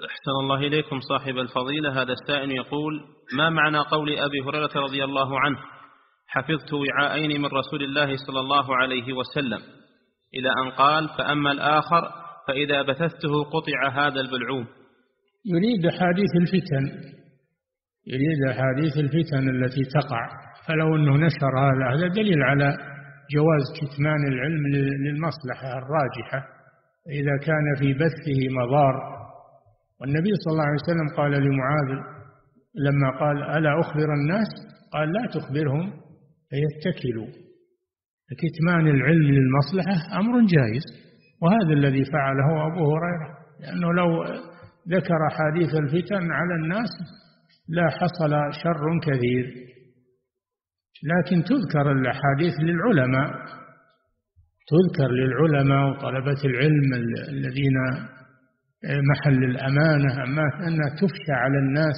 أحسن الله إليكم صاحب الفضيلة. هذا السائل يقول: ما معنى قول أبي هريرة رضي الله عنه: حفظت وعاءين من رسول الله صلى الله عليه وسلم، إلى أن قال: فأما الآخر فإذا بثثته قطع هذا البلعوم؟ يريد أحاديث الفتن التي تقع، فلو أنه نشر هذا دليل على جواز كتمان العلم للمصلحة الراجحة إذا كان في بثه مضار. والنبي صلى الله عليه وسلم قال لمعاذ لما قال: ألا أخبر الناس؟ قال: لا تخبرهم فيتكلوا. كتمان العلم للمصلحة أمر جائز، وهذا الذي فعله أبو هريرة، لأنه لو ذكر حديث الفتن على الناس لا حصل شر كثير. لكن تذكر الأحاديث للعلماء وطلبة العلم الذين محل الأمانة. أما أنها تفشى على الناس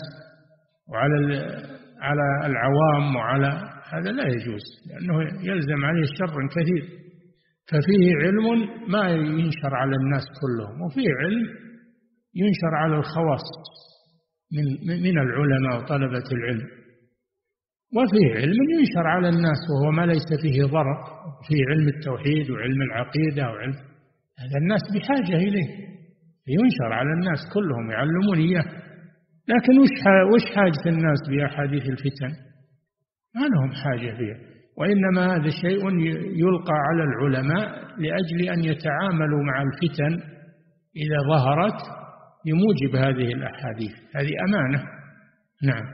على العوام هذا لا يجوز، لأنه يلزم عليه شر كثير. ففيه علم ما ينشر على الناس كلهم، وفيه علم ينشر على الخواص من العلماء وطلبة العلم، وفيه علم ينشر على الناس وهو ما ليس فيه ضرر. فيه علم التوحيد وعلم العقيدة هذا الناس بحاجة إليه، ينشر على الناس كلهم يعلمون إياه. لكن وش حاجة الناس بأحاديث الفتن؟ ما لهم حاجة فيها، وإنما هذا شيء يلقى على العلماء لأجل أن يتعاملوا مع الفتن إذا ظهرت بموجب هذه الأحاديث. هذه أمانة. نعم.